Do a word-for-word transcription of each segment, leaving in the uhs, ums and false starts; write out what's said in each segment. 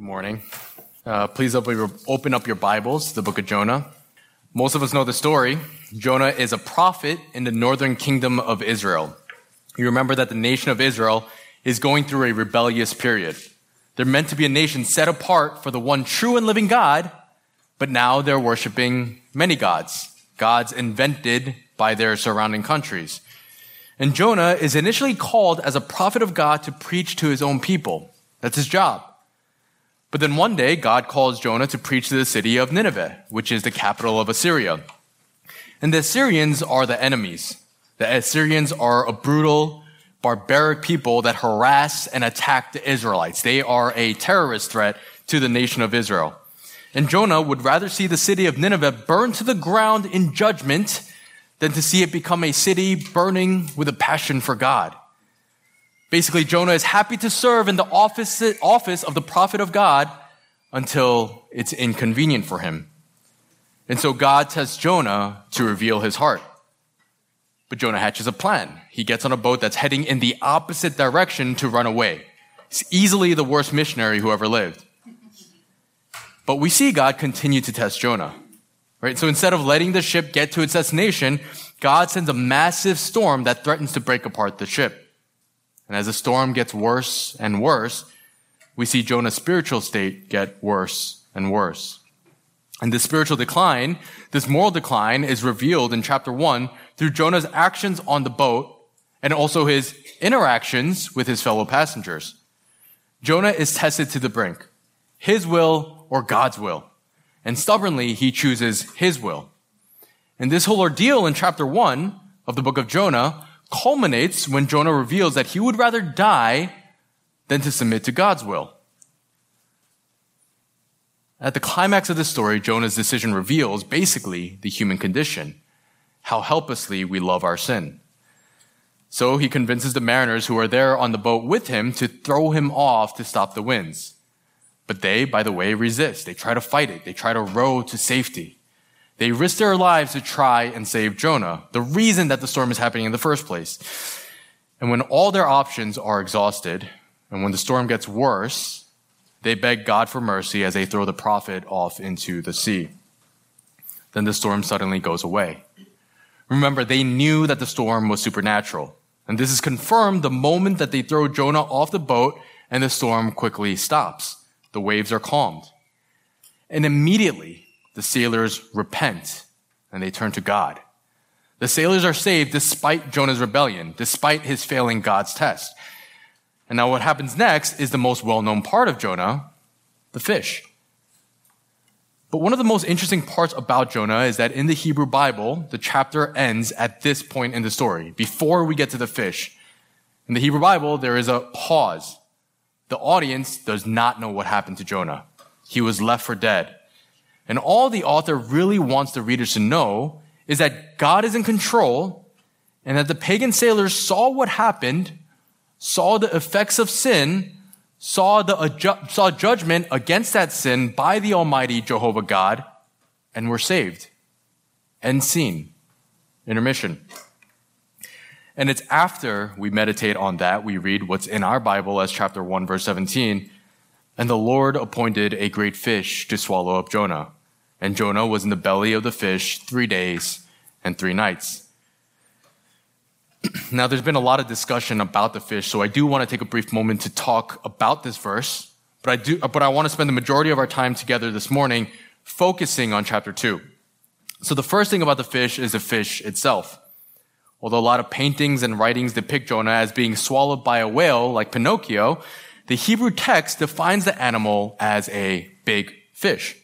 Good morning. Uh, please open, your, open up your Bibles to the book of Jonah. Most of us know the story. Jonah is a prophet in the northern kingdom of Israel. You remember that the nation of Israel is going through a rebellious period. They're meant to be a nation set apart for the one true and living God, but now they're worshiping many gods, gods invented by their surrounding countries. And Jonah is initially called as a prophet of God to preach to his own people. That's his job. But then one day, God calls Jonah to preach to the city of Nineveh, which is the capital of Assyria. And the Assyrians are the enemies. The Assyrians are a brutal, barbaric people that harass and attack the Israelites. They are a terrorist threat to the nation of Israel. And Jonah would rather see the city of Nineveh burn to the ground in judgment than to see it become a city burning with a passion for God. Basically, Jonah is happy to serve in the office, office of the prophet of God until it's inconvenient for him. And so God tests Jonah to reveal his heart. But Jonah hatches a plan. He gets on a boat that's heading in the opposite direction to run away. He's easily the worst missionary who ever lived. But we see God continue to test Jonah. Right? So instead of letting the ship get to its destination, God sends a massive storm that threatens to break apart the ship. And as the storm gets worse and worse, we see Jonah's spiritual state get worse and worse. And this spiritual decline, this moral decline, is revealed in chapter one through Jonah's actions on the boat and also his interactions with his fellow passengers. Jonah is tested to the brink, his will or God's will. And stubbornly, he chooses his will. And this whole ordeal in chapter one of the book of Jonah culminates when Jonah reveals that he would rather die than to submit to God's will. At the climax of the story, Jonah's decision reveals basically the human condition, how helplessly we love our sin. So he convinces the mariners who are there on the boat with him to throw him off to stop the winds. But they, by the way, resist. They try to fight it. They try to row to safety. They risk their lives to try and save Jonah, the reason that the storm is happening in the first place. And when all their options are exhausted, and when the storm gets worse, they beg God for mercy as they throw the prophet off into the sea. Then the storm suddenly goes away. Remember, they knew that the storm was supernatural. And this is confirmed the moment that they throw Jonah off the boat and the storm quickly stops. The waves are calmed. And immediately, the sailors repent and they turn to God. The sailors are saved despite Jonah's rebellion, despite his failing God's test. And now what happens next is the most well-known part of Jonah, the fish. But one of the most interesting parts about Jonah is that in the Hebrew Bible, the chapter ends at this point in the story, before we get to the fish. In the Hebrew Bible, there is a pause. The audience does not know what happened to Jonah. He was left for dead. And all the author really wants the readers to know is that God is in control and that the pagan sailors saw what happened, saw the effects of sin, saw the adju- saw judgment against that sin by the Almighty Jehovah God, and were saved. End scene. Intermission. And it's after we meditate on that, we read what's in our Bible as chapter one, verse seventeen. And the Lord appointed a great fish to swallow up Jonah. And Jonah was in the belly of the fish three days and three nights. Now, there's been a lot of discussion about the fish, so I do want to take a brief moment to talk about this verse. But I do, but I want to spend the majority of our time together this morning focusing on chapter two. So the first thing about the fish is the fish itself. Although a lot of paintings and writings depict Jonah as being swallowed by a whale like Pinocchio, the Hebrew text defines the animal as a big fish.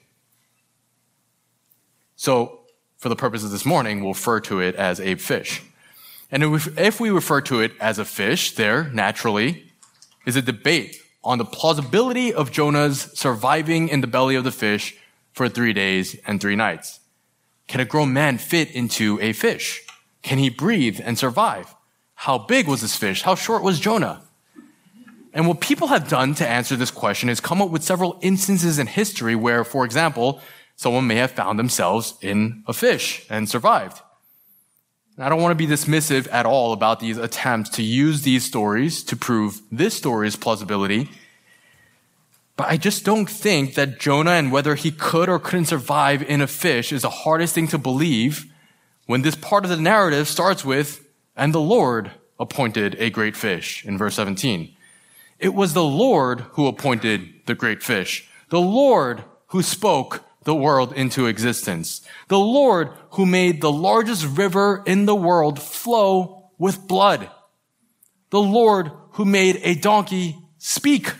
So, for the purpose of this morning, we'll refer to it as a fish. And if we refer to it as a fish, there, naturally, is a debate on the plausibility of Jonah's surviving in the belly of the fish for three days and three nights. Can a grown man fit into a fish? Can he breathe and survive? How big was this fish? How short was Jonah? And what people have done to answer this question is come up with several instances in history where, for example, someone may have found themselves in a fish and survived. And I don't want to be dismissive at all about these attempts to use these stories to prove this story's plausibility. But I just don't think that Jonah and whether he could or couldn't survive in a fish is the hardest thing to believe when this part of the narrative starts with, and the Lord appointed a great fish in verse seventeen. It was the Lord who appointed the great fish. The Lord who spoke the world into existence. The Lord who made the largest river in the world flow with blood. The Lord who made a donkey speak.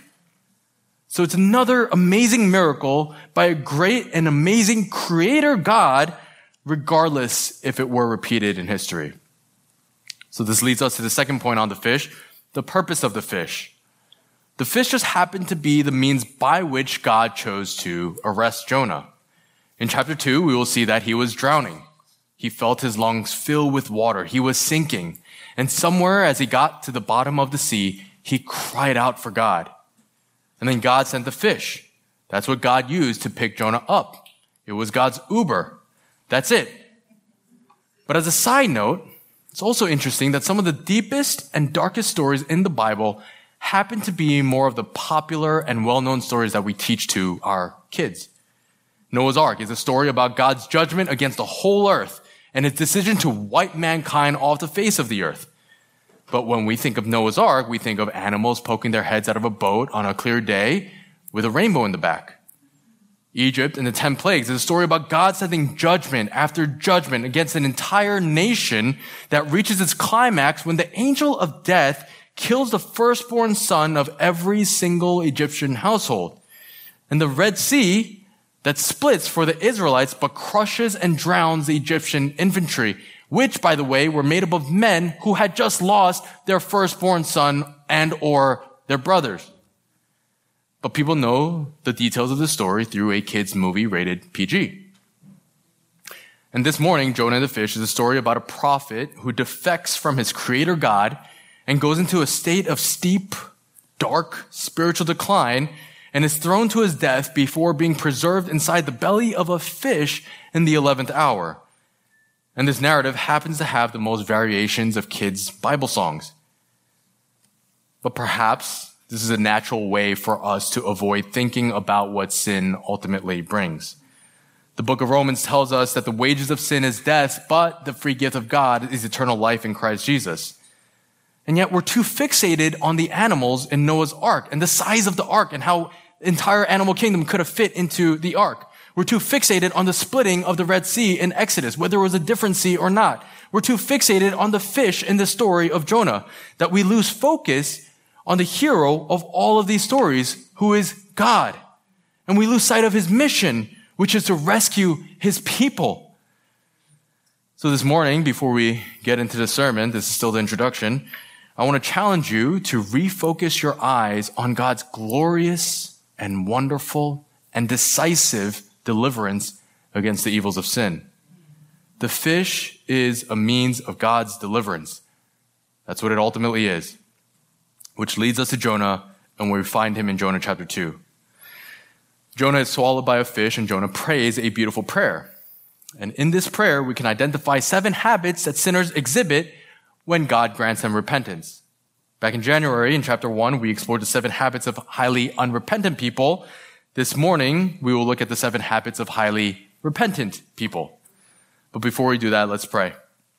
So it's another amazing miracle by a great and amazing creator God, regardless if it were repeated in history. So this leads us to the second point on the fish, the purpose of the fish. The fish just happened to be the means by which God chose to arrest Jonah. In chapter two, we will see that he was drowning. He felt his lungs fill with water. He was sinking. And somewhere as he got to the bottom of the sea, he cried out for God. And then God sent the fish. That's what God used to pick Jonah up. It was God's Uber. That's it. But as a side note, it's also interesting that some of the deepest and darkest stories in the Bible happen to be more of the popular and well-known stories that we teach to our kids. Noah's Ark is a story about God's judgment against the whole earth and his decision to wipe mankind off the face of the earth. But when we think of Noah's Ark, we think of animals poking their heads out of a boat on a clear day with a rainbow in the back. Egypt and the ten plagues is a story about God sending judgment after judgment against an entire nation that reaches its climax when the angel of death kills the firstborn son of every single Egyptian household. And the Red Sea that splits for the Israelites but crushes and drowns the Egyptian infantry, which, by the way, were made up of men who had just lost their firstborn son and or their brothers. But people know the details of the story through a kids' movie rated P G. And this morning, Jonah and the fish is a story about a prophet who defects from his creator God and goes into a state of steep, dark, spiritual decline and is thrown to his death before being preserved inside the belly of a fish in the eleventh hour. And this narrative happens to have the most variations of kids' Bible songs. But perhaps this is a natural way for us to avoid thinking about what sin ultimately brings. The book of Romans tells us that the wages of sin is death, but the free gift of God is eternal life in Christ Jesus. And yet we're too fixated on the animals in Noah's Ark and the size of the ark and how the entire animal kingdom could have fit into the ark. We're too fixated on the splitting of the Red Sea in Exodus, whether it was a different sea or not. We're too fixated on the fish in the story of Jonah that we lose focus on the hero of all of these stories, who is God. And we lose sight of his mission, which is to rescue his people. So this morning, before we get into the sermon, this is still the introduction, I want to challenge you to refocus your eyes on God's glorious and wonderful and decisive deliverance against the evils of sin. The fish is a means of God's deliverance. That's what it ultimately is. Which leads us to Jonah, and we find him in Jonah chapter two. Jonah is swallowed by a fish, and Jonah prays a beautiful prayer. And in this prayer, we can identify seven habits that sinners exhibit when God grants them repentance. Back in January, in chapter one, we explored the seven habits of highly unrepentant people. This morning, we will look at the seven habits of highly repentant people. But before we do that, let's pray.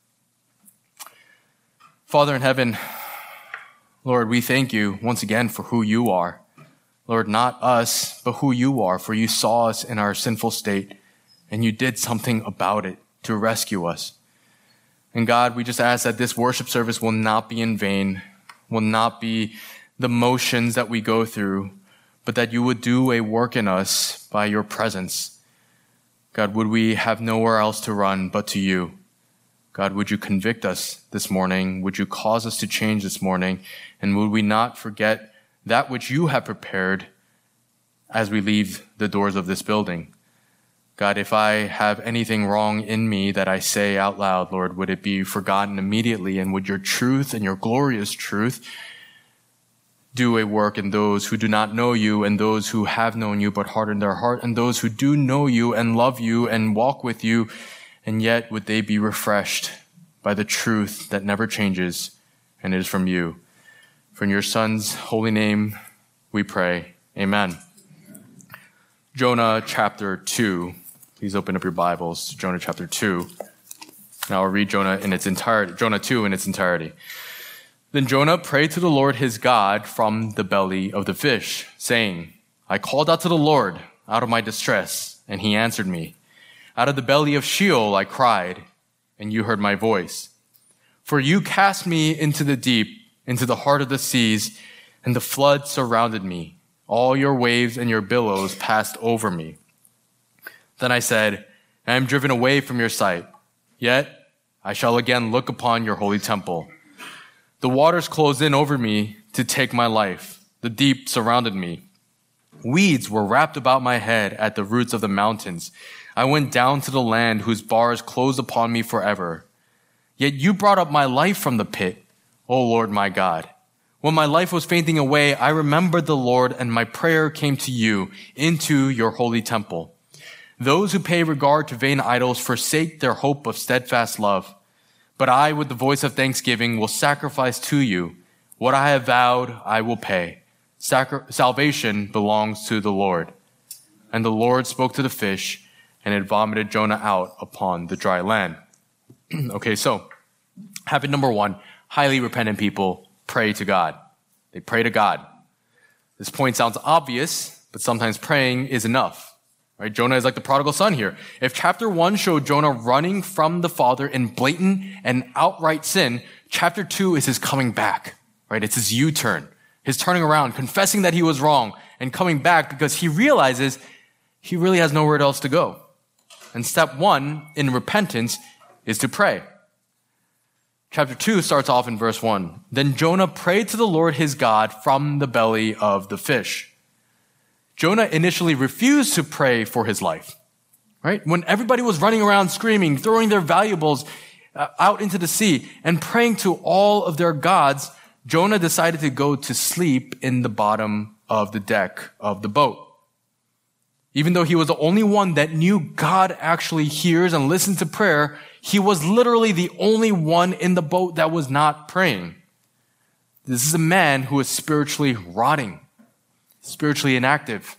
Father in heaven, Lord, we thank you once again for who you are. Lord, not us, but who you are, for you saw us in our sinful state, and you did something about it to rescue us. And God, we just ask that this worship service will not be in vain, will not be the motions that we go through, but that you would do a work in us by your presence. God, would we have nowhere else to run but to you? God, would you convict us this morning? Would you cause us to change this morning? And would we not forget that which you have prepared as we leave the doors of this building? God, if I have anything wrong in me that I say out loud, Lord, would it be forgotten immediately? And would your truth and your glorious truth do a work in those who do not know you and those who have known you but hardened their heart, and those who do know you and love you and walk with you, and yet would they be refreshed by the truth that never changes, and it is from you. For in your Son's holy name we pray. Amen. Jonah chapter two. Please open up your Bibles to Jonah chapter two. Now I'll read Jonah in its entirety, Jonah two in its entirety. Then Jonah prayed to the Lord his God from the belly of the fish, saying, I called out to the Lord out of my distress, and he answered me. Out of the belly of Sheol I cried, and you heard my voice. For you cast me into the deep, into the heart of the seas, and the flood surrounded me. All your waves and your billows passed over me. Then I said, I am driven away from your sight, yet I shall again look upon your holy temple. The waters closed in over me to take my life. The deep surrounded me. Weeds were wrapped about my head at the roots of the mountains. I went down to the land whose bars closed upon me forever. Yet you brought up my life from the pit, O Lord my God. When my life was fainting away, I remembered the Lord, and my prayer came to you into your holy temple. Those who pay regard to vain idols forsake their hope of steadfast love. But I, with the voice of thanksgiving, will sacrifice to you. What I have vowed, I will pay. Sacri- salvation belongs to the Lord. And the Lord spoke to the fish, and it vomited Jonah out upon the dry land. Okay, so habit number one, highly repentant people pray to God. They pray to God. This point sounds obvious, but sometimes praying is enough. Right? Jonah is like the prodigal son here. If chapter one showed Jonah running from the Father in blatant and outright sin, chapter two is his coming back. Right? It's his U-turn, his turning around, confessing that he was wrong, and coming back because he realizes he really has nowhere else to go. And step one in repentance is to pray. Chapter two starts off in verse one. Then Jonah prayed to the Lord his God from the belly of the fish. Jonah initially refused to pray for his life, right? When everybody was running around screaming, throwing their valuables uh, out into the sea and praying to all of their gods, Jonah decided to go to sleep in the bottom of the deck of the boat. Even though he was the only one that knew God actually hears and listens to prayer, he was literally the only one in the boat that was not praying. This is a man who is spiritually rotting, spiritually inactive.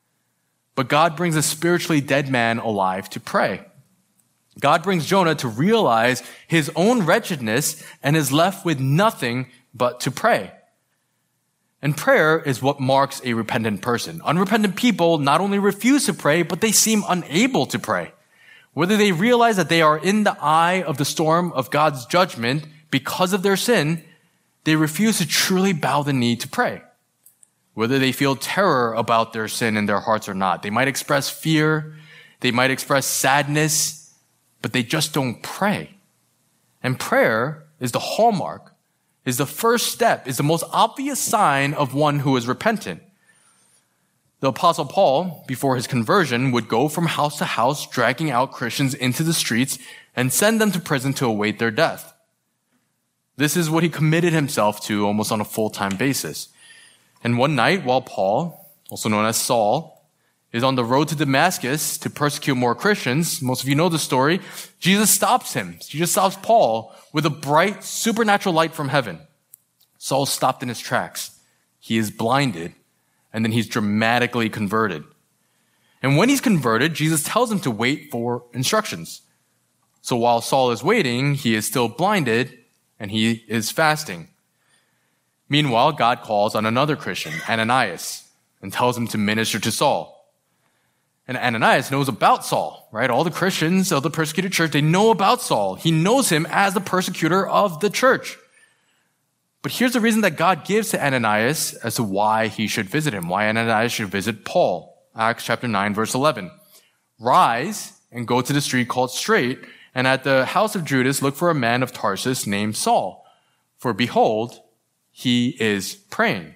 But God brings a spiritually dead man alive to pray. God brings Jonah to realize his own wretchedness and is left with nothing but to pray. And prayer is what marks a repentant person. Unrepentant people not only refuse to pray, but they seem unable to pray. Whether they realize that they are in the eye of the storm of God's judgment because of their sin, they refuse to truly bow the knee to pray. Whether they feel terror about their sin in their hearts or not. They might express fear, they might express sadness, but they just don't pray. And prayer is the hallmark, is the first step, is the most obvious sign of one who is repentant. The Apostle Paul, before his conversion, would go from house to house, dragging out Christians into the streets and send them to prison to await their death. This is what he committed himself to almost on a full-time basis. And one night, while Paul, also known as Saul, is on the road to Damascus to persecute more Christians, most of you know the story, Jesus stops him. Jesus stops Paul with a bright supernatural light from heaven. Saul stopped in his tracks. He is blinded, and then he's dramatically converted. And when he's converted, Jesus tells him to wait for instructions. So while Saul is waiting, he is still blinded, and he is fasting. Meanwhile, God calls on another Christian, Ananias, and tells him to minister to Saul. And Ananias knows about Saul, right? All the Christians of the persecuted church, they know about Saul. He knows him as the persecutor of the church. But here's the reason that God gives to Ananias as to why he should visit him, why Ananias should visit Paul. Acts chapter nine, verse eleven. Rise and go to the street called Straight, and at the house of Judas look for a man of Tarsus named Saul. For behold, he is praying.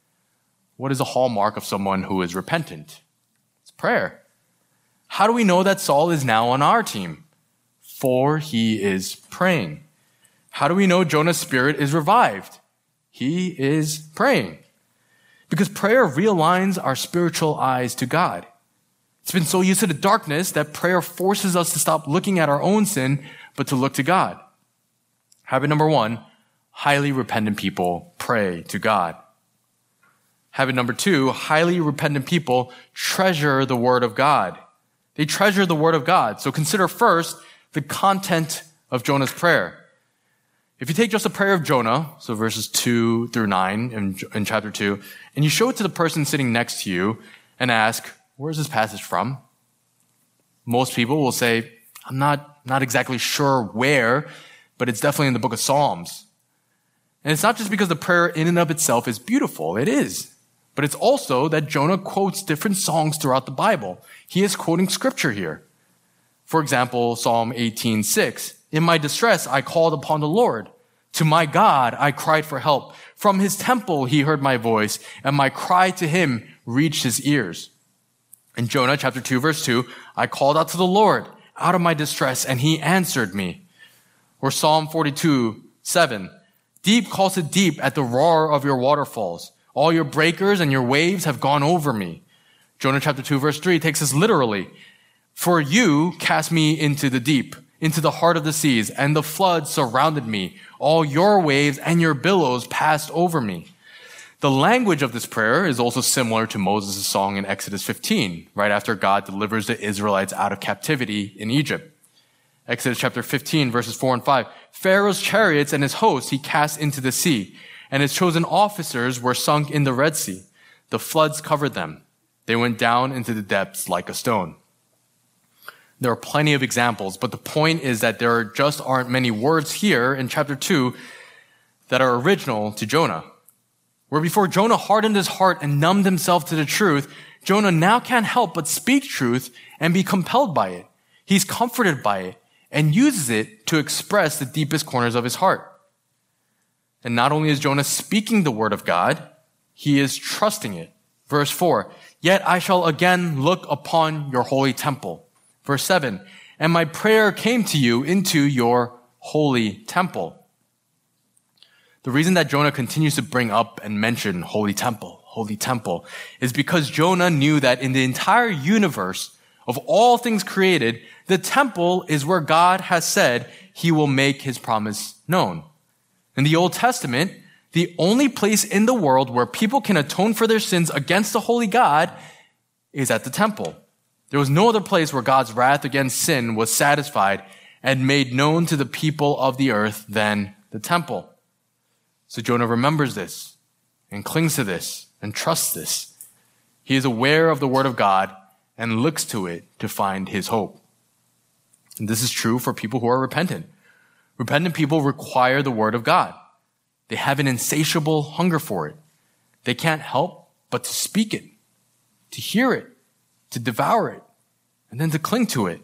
What is a hallmark of someone who is repentant? It's prayer. How do we know that Saul is now on our team? For he is praying. How do we know Jonah's spirit is revived? He is praying. Because prayer realigns our spiritual eyes to God. It's been so used to the darkness that prayer forces us to stop looking at our own sin, but to look to God. Habit number one, highly repentant people pray to God. Habit number two, highly repentant people treasure the word of God. They treasure the word of God. So consider first the content of Jonah's prayer. If you take just the prayer of Jonah, so verses two through nine in, in chapter two, and you show it to the person sitting next to you and ask, where's this passage from? Most people will say, I'm not, not exactly sure where, but it's definitely in the book of Psalms. And it's not just because the prayer in and of itself is beautiful. It is. But it's also that Jonah quotes different songs throughout the Bible. He is quoting scripture here. For example, Psalm eighteen six. In my distress, I called upon the Lord. To my God, I cried for help. From his temple, he heard my voice, and my cry to him reached his ears. In Jonah chapter two, verse two, I called out to the Lord out of my distress, and he answered me. Or Psalm forty-two, seven. Deep calls to deep at the roar of your waterfalls. All your breakers and your waves have gone over me. Jonah chapter two, verse three takes us literally. For you cast me into the deep, into the heart of the seas, and the flood surrounded me. All your waves and your billows passed over me. The language of this prayer is also similar to Moses' song in Exodus fifteen, right after God delivers the Israelites out of captivity in Egypt. Exodus chapter fifteen, verses four and five. Pharaoh's chariots and his hosts he cast into the sea, and his chosen officers were sunk in the Red Sea. The floods covered them. They went down into the depths like a stone. There are plenty of examples, but the point is that there just aren't many words here in chapter two that are original to Jonah. Where before Jonah hardened his heart and numbed himself to the truth, Jonah now can't help but speak truth and be compelled by it. He's comforted by it and uses it to express the deepest corners of his heart. And not only is Jonah speaking the word of God, he is trusting it. Verse four, yet I shall again look upon your holy temple. Verse seven, and my prayer came to you into your holy temple. The reason that Jonah continues to bring up and mention holy temple, holy temple, is because Jonah knew that in the entire universe of all things created, the temple is where God has said he will make his promise known. In the Old Testament, the only place in the world where people can atone for their sins against the holy God is at the temple. There was no other place where God's wrath against sin was satisfied and made known to the people of the earth than the temple. So Jonah remembers this and clings to this and trusts this. He is aware of the word of God and looks to it to find his hope. And this is true for people who are repentant. Repentant people require the word of God. They have an insatiable hunger for it. They can't help but to speak it, to hear it, to devour it, and then to cling to it.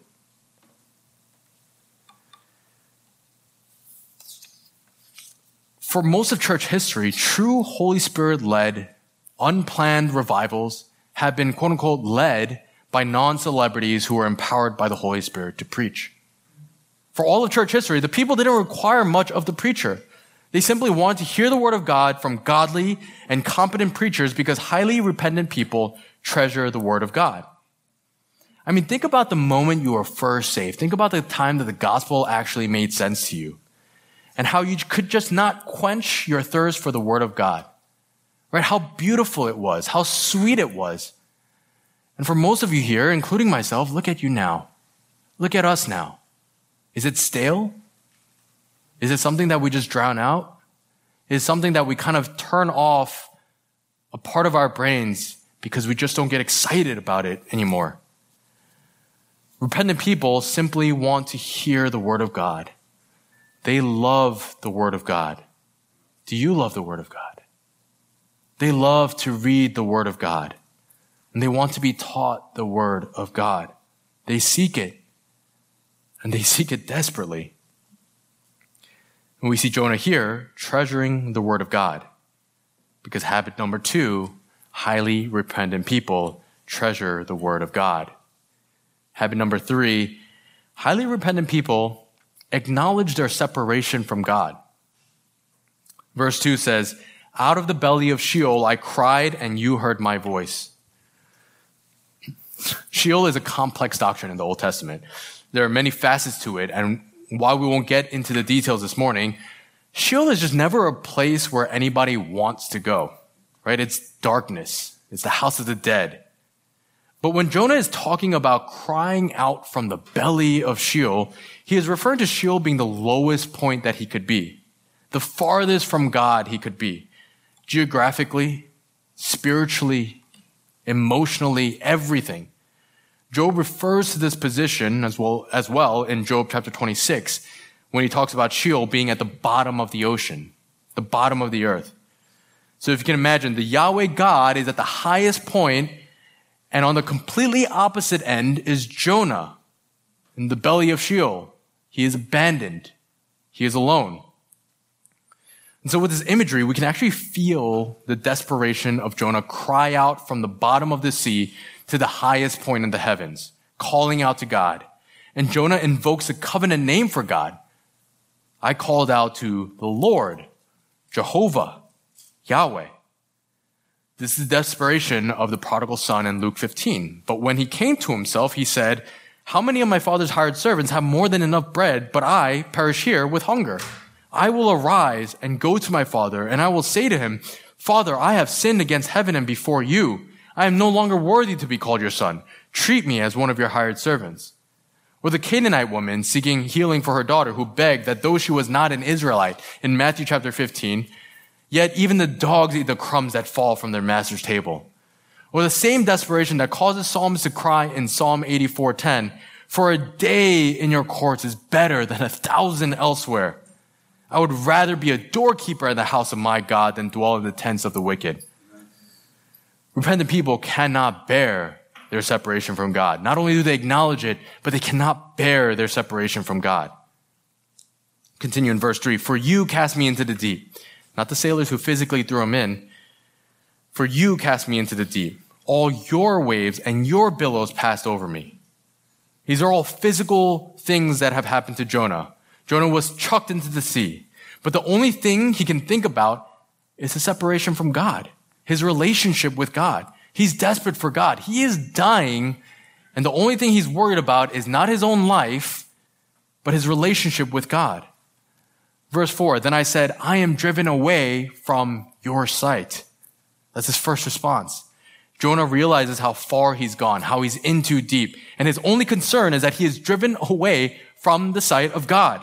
For most of church history, true Holy Spirit-led, unplanned revivals have been quote-unquote led by non-celebrities who were empowered by the Holy Spirit to preach. For all of church history, the people didn't require much of the preacher. They simply wanted to hear the word of God from godly and competent preachers because highly repentant people treasure the word of God. I mean, think about the moment you were first saved. Think about the time that the gospel actually made sense to you and how you could just not quench your thirst for the word of God, right? How beautiful it was, how sweet it was. And for most of you here, including myself, look at you now. Look at us now. Is it stale? Is it something that we just drown out? Is it something that we kind of turn off a part of our brains because we just don't get excited about it anymore? Repentant people simply want to hear the word of God. They love the word of God. Do you love the word of God? They love to read the word of God. And they want to be taught the word of God. They seek it. And they seek it desperately. And we see Jonah here treasuring the word of God. Because habit number two, highly repentant people treasure the word of God. Habit number three, highly repentant people acknowledge their separation from God. Verse two says, out of the belly of Sheol I cried and you heard my voice. Sheol is a complex doctrine in the Old Testament. There are many facets to it, and while we won't get into the details this morning, Sheol is just never a place where anybody wants to go. right? It's darkness. It's the house of the dead. But when Jonah is talking about crying out from the belly of Sheol, he is referring to Sheol being the lowest point that he could be, the farthest from God he could be, geographically, spiritually, emotionally, everything. Job refers to this position as well, as well in Job chapter twenty-six, when he talks about Sheol being at the bottom of the ocean, the bottom of the earth. So if you can imagine, the Yahweh God is at the highest point, and on the completely opposite end is Jonah in the belly of Sheol. He is abandoned. He is alone. And so with this imagery, we can actually feel the desperation of Jonah cry out from the bottom of the sea to the highest point in the heavens, calling out to God. And Jonah invokes a covenant name for God. I called out to the Lord, Jehovah, Yahweh. This is the desperation of the prodigal son in Luke fifteen. But when he came to himself, he said, how many of my father's hired servants have more than enough bread, but I perish here with hunger? I will arise and go to my father, and I will say to him, Father, I have sinned against heaven and before you. I am no longer worthy to be called your son. Treat me as one of your hired servants. Or the Canaanite woman seeking healing for her daughter, who begged that though she was not an Israelite in Matthew chapter fifteen, yet even the dogs eat the crumbs that fall from their master's table. Or the same desperation that causes psalmists to cry in Psalm eighty-four ten, for a day in your courts is better than a thousand elsewhere. I would rather be a doorkeeper in the house of my God than dwell in the tents of the wicked. Repentant people cannot bear their separation from God. Not only do they acknowledge it, but they cannot bear their separation from God. Continue in verse three. For you cast me into the deep. Not the sailors who physically threw him in. For you cast me into the deep. All your waves and your billows passed over me. These are all physical things that have happened to Jonah. Jonah was chucked into the sea. But the only thing he can think about is the separation from God, his relationship with God. He's desperate for God. He is dying, and the only thing he's worried about is not his own life, but his relationship with God. Verse four, then I said, I am driven away from your sight. That's his first response. Jonah realizes how far he's gone, how he's in too deep, and his only concern is that he is driven away from the sight of God.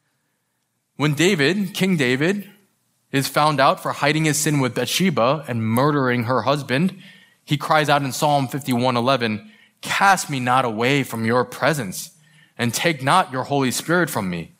When David, King David, is found out for hiding his sin with Bathsheba and murdering her husband, he cries out in Psalm fifty-one eleven, cast me not away from your presence, and take not your Holy Spirit from me.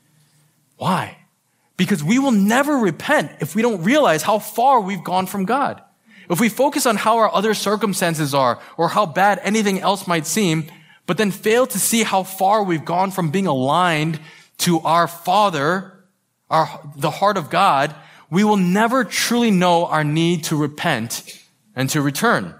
Why? Because we will never repent if we don't realize how far we've gone from God. If we focus on how our other circumstances are or how bad anything else might seem, but then fail to see how far we've gone from being aligned to our Father, our, the heart of God, we will never truly know our need to repent and to return.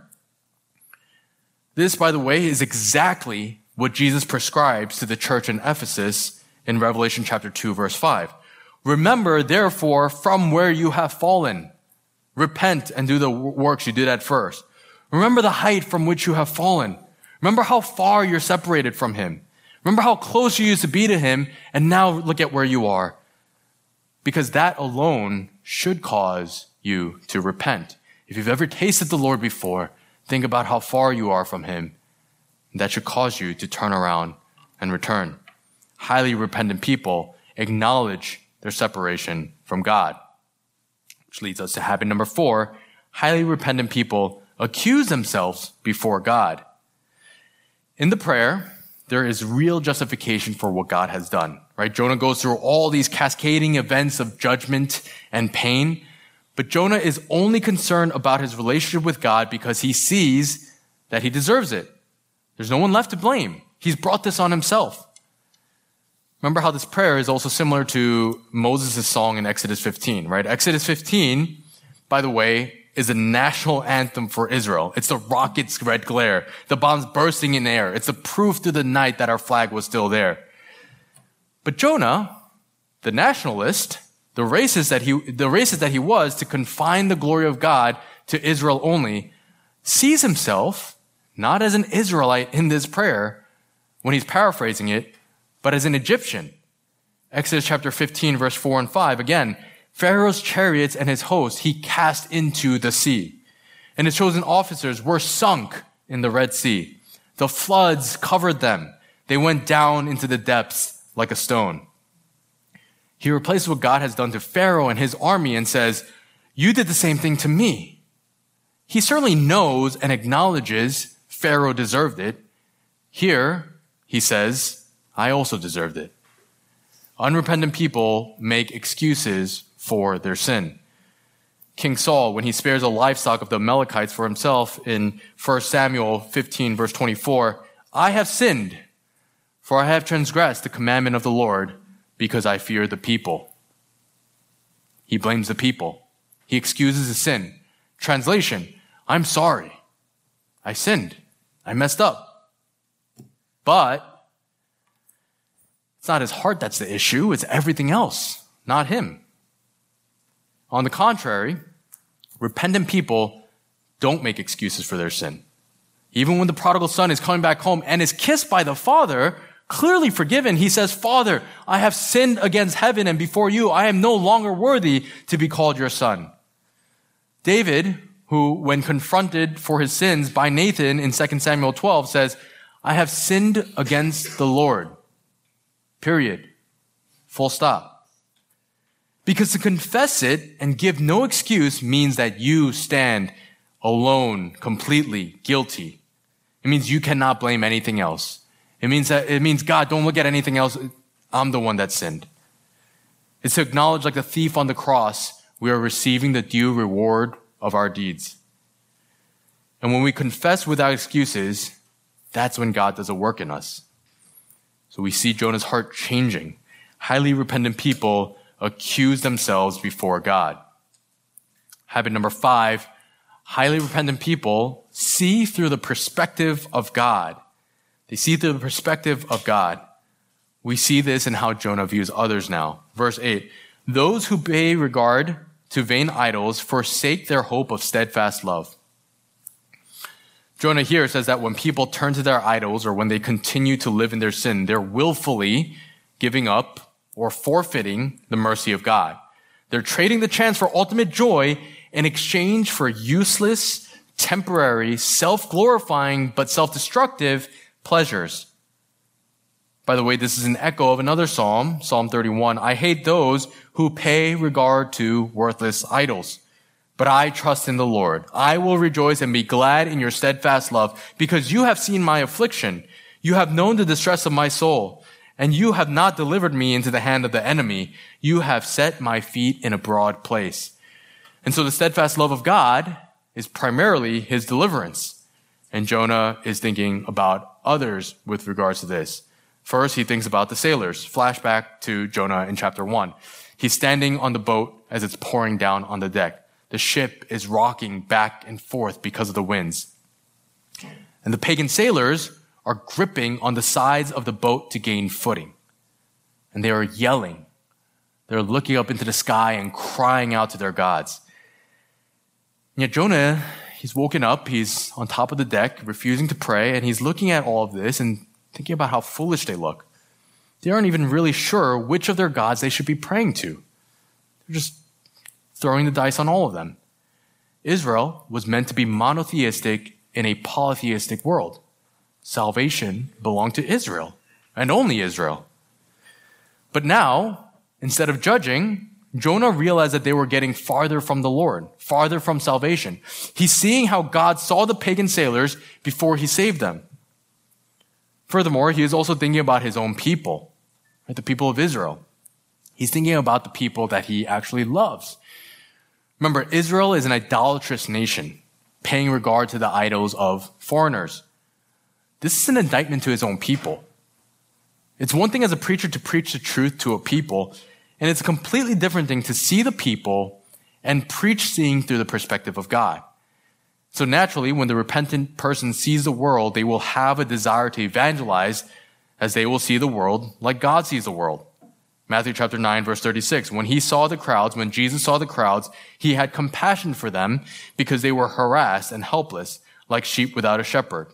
This, by the way, is exactly what Jesus prescribes to the church in Ephesus in Revelation chapter two, verse five. Remember, therefore, from where you have fallen. Repent and do the works you did at first. Remember the height from which you have fallen. Remember how far you're separated from him. Remember how close you used to be to him, and now look at where you are. Because that alone should cause you to repent. If you've ever tasted the Lord before, think about how far you are from him. That should cause you to turn around and return. Highly repentant people acknowledge their separation from God. Which leads us to habit number four. Highly repentant people accuse themselves before God. In the prayer, there is real justification for what God has done, right? Jonah goes through all these cascading events of judgment and pain, but Jonah is only concerned about his relationship with God because he sees that he deserves it. There's no one left to blame. He's brought this on himself. Remember how this prayer is also similar to Moses' song in Exodus fifteen, right? Exodus fifteen, by the way, is a national anthem for Israel. It's the rocket's red glare, the bombs bursting in air. It's the proof through the night that our flag was still there. But Jonah, the nationalist, the racist that he, the racist that he was to confine the glory of God to Israel only, sees himself not as an Israelite in this prayer when he's paraphrasing it, but as an Egyptian. Exodus chapter fifteen, verse four and five, again, Pharaoh's chariots and his host he cast into the sea, and his chosen officers were sunk in the Red Sea. The floods covered them. They went down into the depths like a stone. He replaces what God has done to Pharaoh and his army and says, you did the same thing to me. He certainly knows and acknowledges Pharaoh deserved it. Here, he says, I also deserved it. Unrepentant people make excuses for their sin. King Saul, when he spares the livestock of the Amalekites for himself in First Samuel fifteen, verse twenty-four, I have sinned, for I have transgressed the commandment of the Lord, because I fear the people. He blames the people. He excuses his sin. Translation, I'm sorry. I sinned. I messed up. But it's not his heart that's the issue. It's everything else, not him. On the contrary, repentant people don't make excuses for their sin. Even when the prodigal son is coming back home and is kissed by the father, clearly forgiven, he says, Father, I have sinned against heaven and before you. I am no longer worthy to be called your son. David, who, when confronted for his sins by Nathan in Second Samuel twelve, says, I have sinned against the Lord. Period. Full stop. Because to confess it and give no excuse means that you stand alone, completely guilty. It means you cannot blame anything else. It means that, it means, God, don't look at anything else. I'm the one that sinned. It's to acknowledge, like the thief on the cross, we are receiving the due reward of our deeds. And when we confess without excuses, that's when God does a work in us. So we see Jonah's heart changing. Highly repentant people accuse themselves before God. Habit number five, highly repentant people see through the perspective of God. They see through the perspective of God. We see this in how Jonah views others now. Verse eight, those who pay regard to vain idols forsake their hope of steadfast love. Jonah here says that when people turn to their idols or when they continue to live in their sin, they're willfully giving up or forfeiting the mercy of God. They're trading the chance for ultimate joy in exchange for useless, temporary, self-glorifying, but self-destructive pleasures. By the way, this is an echo of another psalm, Psalm thirty-one. I hate those who pay regard to worthless idols. But I trust in the Lord. I will rejoice and be glad in your steadfast love, because you have seen my affliction. You have known the distress of my soul, and you have not delivered me into the hand of the enemy. You have set my feet in a broad place. And so the steadfast love of God is primarily his deliverance. And Jonah is thinking about others with regards to this. First, he thinks about the sailors. Flashback to Jonah in chapter one. He's standing on the boat as it's pouring down on the deck. The ship is rocking back and forth because of the winds. And the pagan sailors are gripping on the sides of the boat to gain footing. And they are yelling. They're looking up into the sky and crying out to their gods. And yet Jonah, he's woken up, he's on top of the deck, refusing to pray, and he's looking at all of this and thinking about how foolish they look. They aren't even really sure which of their gods they should be praying to. They're just throwing the dice on all of them. Israel was meant to be monotheistic in a polytheistic world. Salvation belonged to Israel, and only Israel. But now, instead of judging, Jonah realized that they were getting farther from the Lord, farther from salvation. He's seeing how God saw the pagan sailors before he saved them. Furthermore, he is also thinking about his own people, right? The people of Israel. He's thinking about the people that he actually loves. Remember, Israel is an idolatrous nation, paying regard to the idols of foreigners. This is an indictment to his own people. It's one thing as a preacher to preach the truth to a people, and it's a completely different thing to see the people and preach seeing through the perspective of God. So naturally, when the repentant person sees the world, they will have a desire to evangelize as they will see the world like God sees the world. Matthew chapter nine, verse thirty-six. When he saw the crowds, when Jesus saw the crowds, he had compassion for them because they were harassed and helpless, like sheep without a shepherd.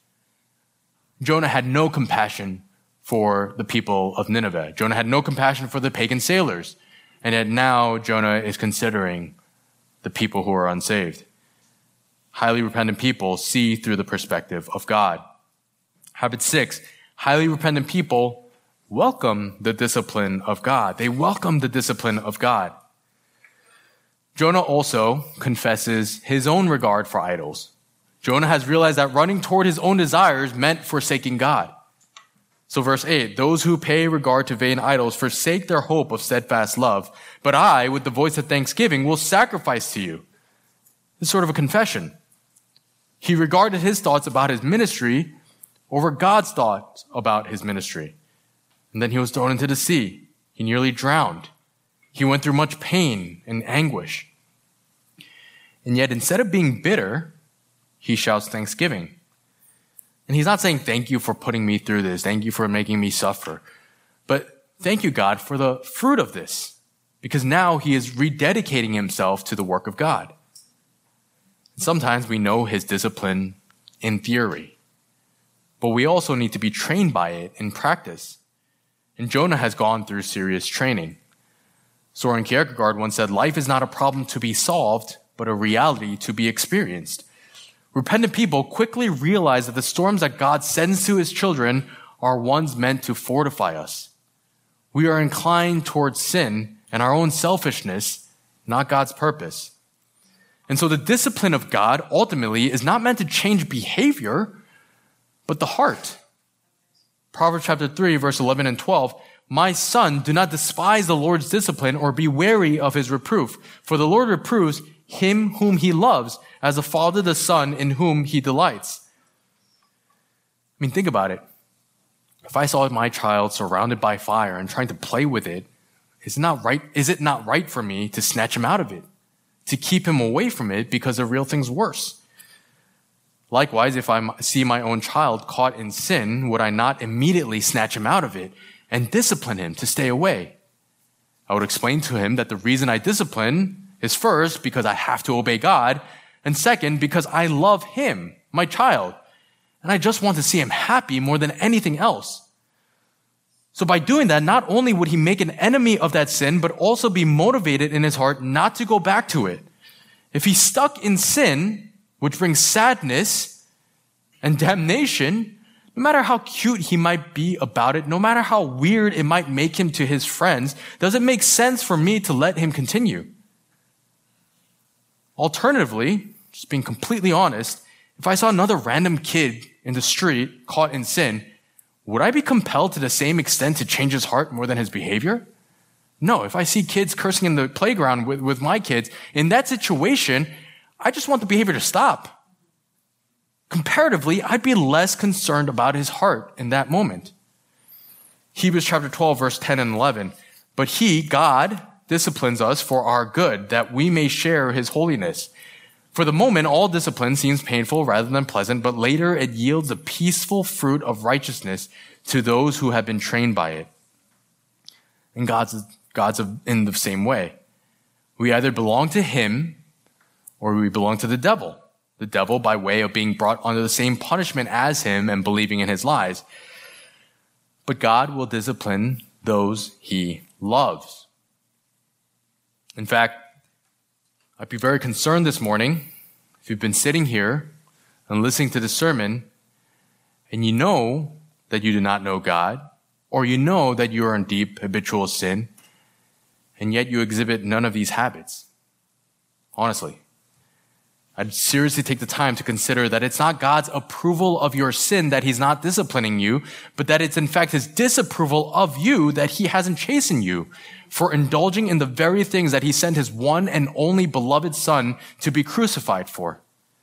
Jonah had no compassion for the people of Nineveh. Jonah had no compassion for the pagan sailors. And yet now Jonah is considering the people who are unsaved. Highly repentant people see through the perspective of God. Habit six, highly repentant people welcome the discipline of God. They welcome the discipline of God. Jonah also confesses his own regard for idols. Jonah has realized that running toward his own desires meant forsaking God. So verse eight, those who pay regard to vain idols forsake their hope of steadfast love, but I, with the voice of thanksgiving, will sacrifice to you. It's sort of a confession. He regarded his thoughts about his ministry over God's thoughts about his ministry. And then he was thrown into the sea. He nearly drowned. He went through much pain and anguish. And yet, instead of being bitter, he shouts thanksgiving. And he's not saying, thank you for putting me through this. Thank you for making me suffer. But thank you, God, for the fruit of this. Because now he is rededicating himself to the work of God. Sometimes we know his discipline in theory, but we also need to be trained by it in practice. And Jonah has gone through serious training. Soren Kierkegaard once said, life is not a problem to be solved, but a reality to be experienced. Repentant people quickly realize that the storms that God sends to his children are ones meant to fortify us. We are inclined towards sin and our own selfishness, not God's purpose. And so the discipline of God ultimately is not meant to change behavior, but the heart. Proverbs chapter three, verse eleven and twelve, my son, do not despise the Lord's discipline or be wary of his reproof. For the Lord reproves him whom he loves, as a father the son in whom he delights. I mean, think about it. If I saw my child surrounded by fire and trying to play with it, is it not right, is it not right for me to snatch him out of it? To keep him away from it because the real thing's worse. Likewise, if I see my own child caught in sin, would I not immediately snatch him out of it and discipline him to stay away? I would explain to him that the reason I discipline is first because I have to obey God, and second because I love him, my child, and I just want to see him happy more than anything else. So by doing that, not only would he make an enemy of that sin, but also be motivated in his heart not to go back to it. If he's stuck in sin, which brings sadness and damnation, no matter how cute he might be about it, no matter how weird it might make him to his friends, does it make sense for me to let him continue? Alternatively, just being completely honest, if I saw another random kid in the street caught in sin, would I be compelled to the same extent to change his heart more than his behavior? No, if I see kids cursing in the playground with, with my kids, in that situation, I just want the behavior to stop. Comparatively, I'd be less concerned about his heart in that moment. Hebrews chapter twelve, verse ten and eleven. But he, God, disciplines us for our good, that we may share his holiness. For the moment, all discipline seems painful rather than pleasant, but later it yields a peaceful fruit of righteousness to those who have been trained by it. And God's, God's in the same way. We either belong to him or we belong to the devil. The devil by way of being brought under the same punishment as him and believing in his lies. But God will discipline those he loves. In fact, I'd be very concerned this morning if you've been sitting here and listening to the sermon and you know that you do not know God, or you know that you are in deep habitual sin, and yet you exhibit none of these habits. Honestly, I'd seriously take the time to consider that it's not God's approval of your sin that he's not disciplining you, but that it's in fact his disapproval of you that he hasn't chastened you for indulging in the very things that he sent his one and only beloved son to be crucified for.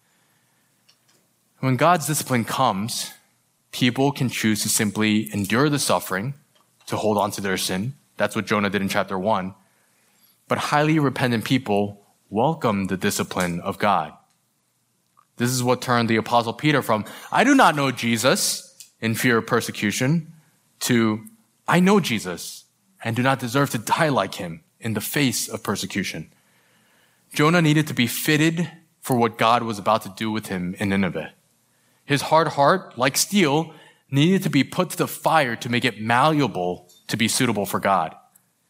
When God's discipline comes, people can choose to simply endure the suffering, to hold on to their sin. That's what Jonah did in chapter one. But highly repentant people welcome the discipline of God. This is what turned the Apostle Peter from, I do not know Jesus in fear of persecution, to, I know Jesus and do not deserve to die like him in the face of persecution. Jonah needed to be fitted for what God was about to do with him in Nineveh. His hard heart, like steel, needed to be put to the fire to make it malleable to be suitable for God.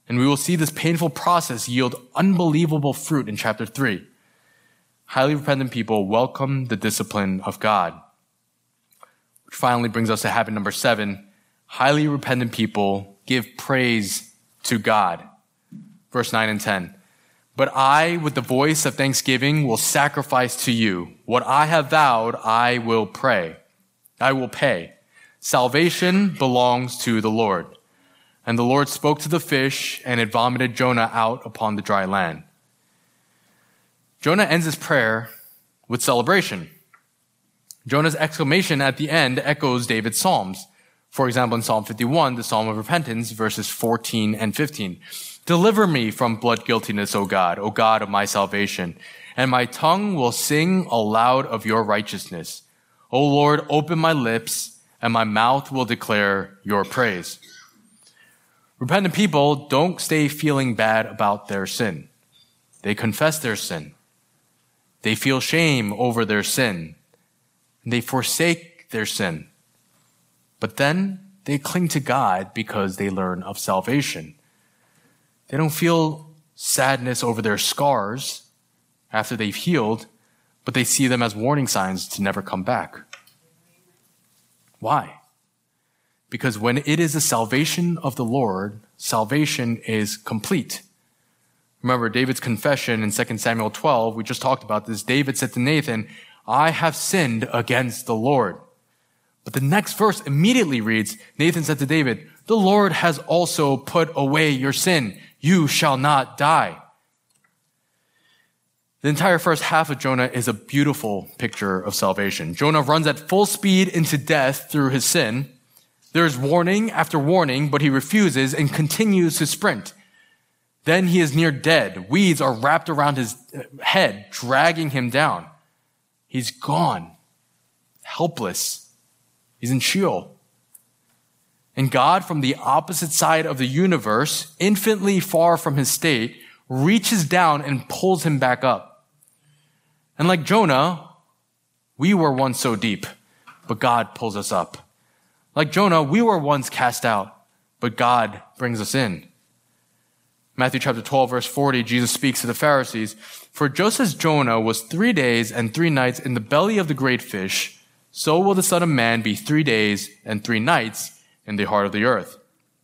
And we will see this painful process yield unbelievable fruit in chapter three. Highly repentant people welcome the discipline of God. Which finally brings us to habit number seven. Highly repentant people give praise to God. Verse nine and ten. But I, with the voice of thanksgiving, will sacrifice to you. What I have vowed, I will pray. I will pay. Salvation belongs to the Lord. And the Lord spoke to the fish, and it vomited Jonah out upon the dry land. Jonah ends his prayer with celebration. Jonah's exclamation at the end echoes David's Psalms. For example, in Psalm fifty-one, the Psalm of Repentance, verses fourteen and fifteen. Deliver me from blood guiltiness, O God, O God of my salvation, and my tongue will sing aloud of your righteousness. O Lord, open my lips, and my mouth will declare your praise. Repentant people don't stay feeling bad about their sin. They confess their sin. They feel shame over their sin. They forsake their sin. But then they cling to God because they learn of salvation. They don't feel sadness over their scars after they've healed, but they see them as warning signs to never come back. Why? Because when it is the salvation of the Lord, salvation is complete. Remember David's confession in Second Samuel twelve, we just talked about this. David said to Nathan, I have sinned against the Lord. But the next verse immediately reads, Nathan said to David, the Lord has also put away your sin. You shall not die. The entire first half of Jonah is a beautiful picture of salvation. Jonah runs at full speed into death through his sin. There's warning after warning, but he refuses and continues to sprint. Then he is near dead. Weeds are wrapped around his head, dragging him down. He's gone, helpless. He's in Sheol. And God, from the opposite side of the universe, infinitely far from his state, reaches down and pulls him back up. And like Jonah, we were once so deep, but God pulls us up. Like Jonah, we were once cast out, but God brings us in. Matthew chapter twelve, verse forty, Jesus speaks to the Pharisees, For just as Jonah was three days and three nights in the belly of the great fish, so will the Son of Man be three days and three nights in the heart of the earth.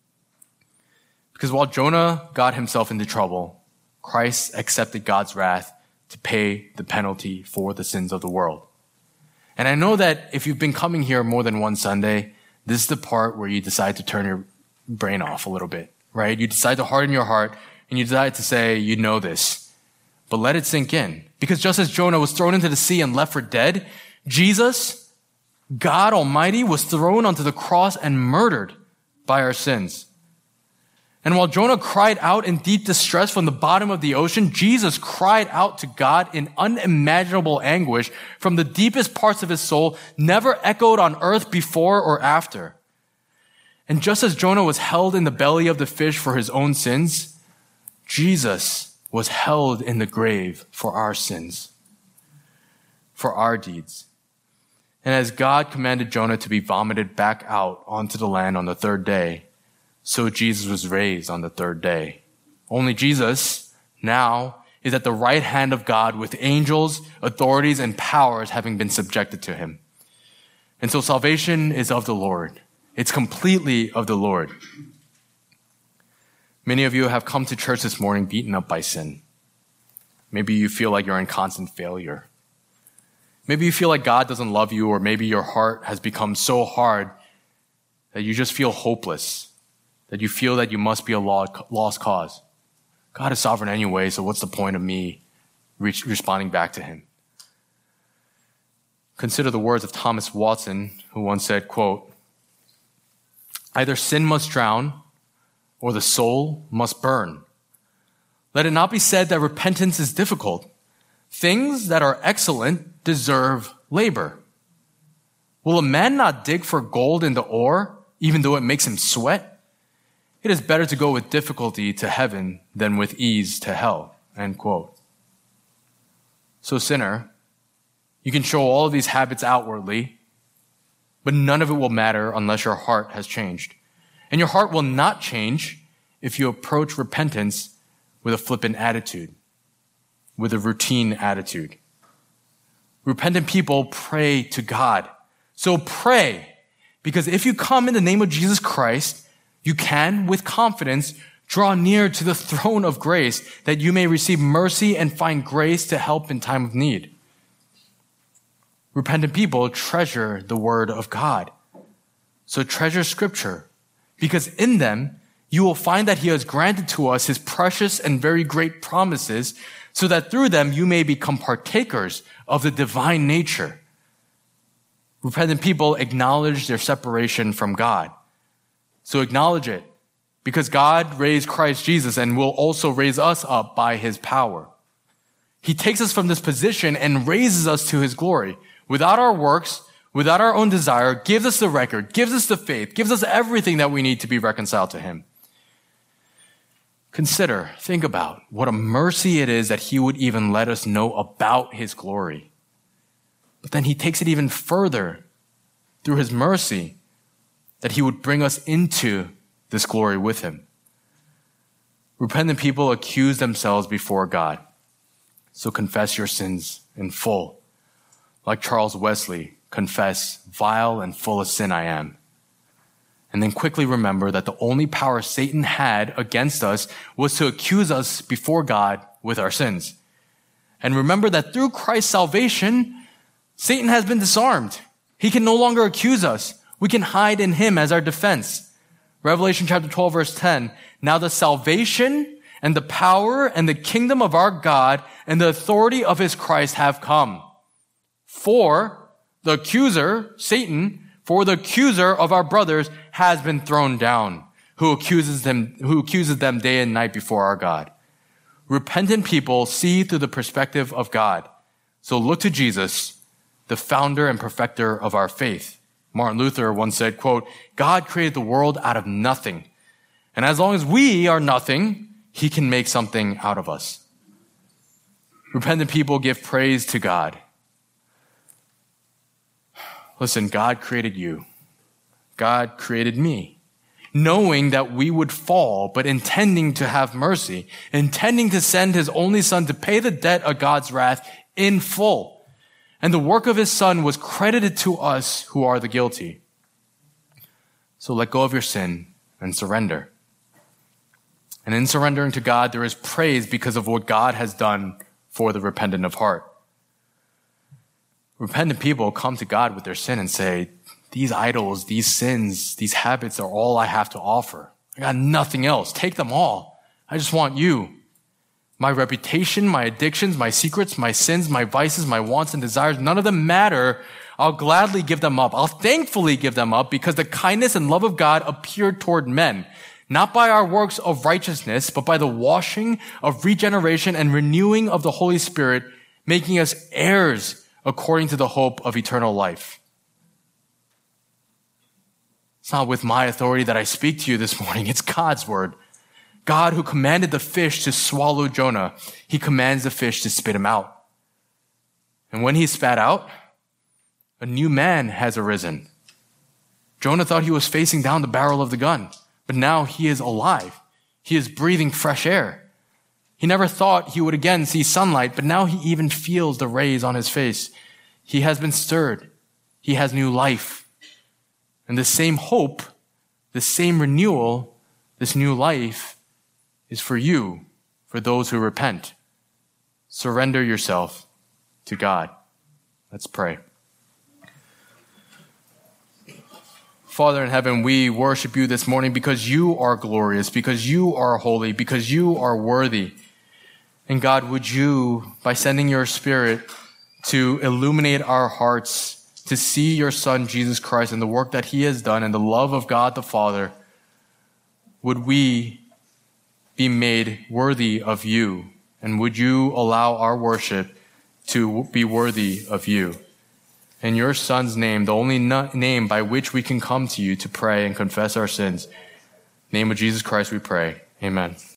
Because while Jonah got himself into trouble, Christ accepted God's wrath to pay the penalty for the sins of the world. And I know that if you've been coming here more than one Sunday, this is the part where you decide to turn your brain off a little bit, right? You decide to harden your heart and you decide to say, you know this, but let it sink in. Because just as Jonah was thrown into the sea and left for dead, Jesus, God Almighty, was thrown onto the cross and murdered by our sins. And while Jonah cried out in deep distress from the bottom of the ocean, Jesus cried out to God in unimaginable anguish from the deepest parts of his soul, never echoed on earth before or after. And just as Jonah was held in the belly of the fish for his own sins, Jesus was held in the grave for our sins, for our deeds. And as God commanded Jonah to be vomited back out onto the land on the third day, so Jesus was raised on the third day. Only Jesus now is at the right hand of God with angels, authorities, and powers having been subjected to him. And so salvation is of the Lord. It's completely of the Lord. Many of you have come to church this morning beaten up by sin. Maybe you feel like you're in constant failure. Maybe you feel like God doesn't love you, or maybe your heart has become so hard that you just feel hopeless, that you feel that you must be a lost cause. God is sovereign anyway, so what's the point of me re- responding back to him? Consider the words of Thomas Watson, who once said, quote, either sin must drown or the soul must burn. Let it not be said that repentance is difficult. Things that are excellent deserve labor. Will a man not dig for gold in the ore, even though it makes him sweat? It is better to go with difficulty to heaven than with ease to hell. End quote. So sinner, you can show all of these habits outwardly, but none of it will matter unless your heart has changed. And your heart will not change if you approach repentance with a flippant attitude, with a routine attitude. Repentant people pray to God. So pray, because if you come in the name of Jesus Christ, you can, with confidence, draw near to the throne of grace that you may receive mercy and find grace to help in time of need. Repentant people treasure the word of God. So treasure scripture, because in them you will find that he has granted to us his precious and very great promises, so that through them you may become partakers of the divine nature. Repentant people acknowledge their separation from God. So acknowledge it, because God raised Christ Jesus and will also raise us up by his power. He takes us from this position and raises us to his glory. Without our works, without our own desire, gives us the record, gives us the faith, gives us everything that we need to be reconciled to him. Consider, think about what a mercy it is that he would even let us know about his glory. But then he takes it even further through his mercy, that he would bring us into this glory with him. Repentant people accuse themselves before God. So confess your sins in full. Like Charles Wesley, confess, vile and full of sin I am. And then quickly remember that the only power Satan had against us was to accuse us before God with our sins. And remember that through Christ's salvation, Satan has been disarmed. He can no longer accuse us. We can hide in him as our defense. Revelation chapter twelve, verse ten. Now the salvation and the power and the kingdom of our God and the authority of his Christ have come. For the accuser, Satan, for the accuser of our brothers has been thrown down, who accuses them, who accuses them day and night before our God. Repentant people see through the perspective of God. So look to Jesus, the founder and perfecter of our faith. Martin Luther once said, quote, God created the world out of nothing. And as long as we are nothing, he can make something out of us. Repentant people give praise to God. Listen, God created you. God created me, knowing that we would fall, but intending to have mercy, intending to send his only son to pay the debt of God's wrath in full. And the work of his son was credited to us who are the guilty. So let go of your sin and surrender. And in surrendering to God, there is praise because of what God has done for the repentant of heart. Repentant people come to God with their sin and say, these idols, these sins, these habits are all I have to offer. I got nothing else. Take them all. I just want you. My reputation, my addictions, my secrets, my sins, my vices, my wants and desires, none of them matter. I'll gladly give them up. I'll thankfully give them up because the kindness and love of God appeared toward men, not by our works of righteousness, but by the washing of regeneration and renewing of the Holy Spirit, making us heirs according to the hope of eternal life. It's not with my authority that I speak to you this morning. It's God's word. God who commanded the fish to swallow Jonah, he commands the fish to spit him out. And when he spat out, a new man has arisen. Jonah thought he was facing down the barrel of the gun, but now he is alive. He is breathing fresh air. He never thought he would again see sunlight, but now he even feels the rays on his face. He has been stirred. He has new life. And the same hope, the same renewal, this new life is for you, for those who repent. Surrender yourself to God. Let's pray. Father in heaven, we worship you this morning because you are glorious, because you are holy, because you are worthy. And God, would you, by sending your Spirit to illuminate our hearts, to see your Son, Jesus Christ, and the work that he has done and the love of God the Father, would we be made worthy of you? And would you allow our worship to be worthy of you? In your Son's name, the only name by which we can come to you to pray and confess our sins, in the name of Jesus Christ we pray. Amen.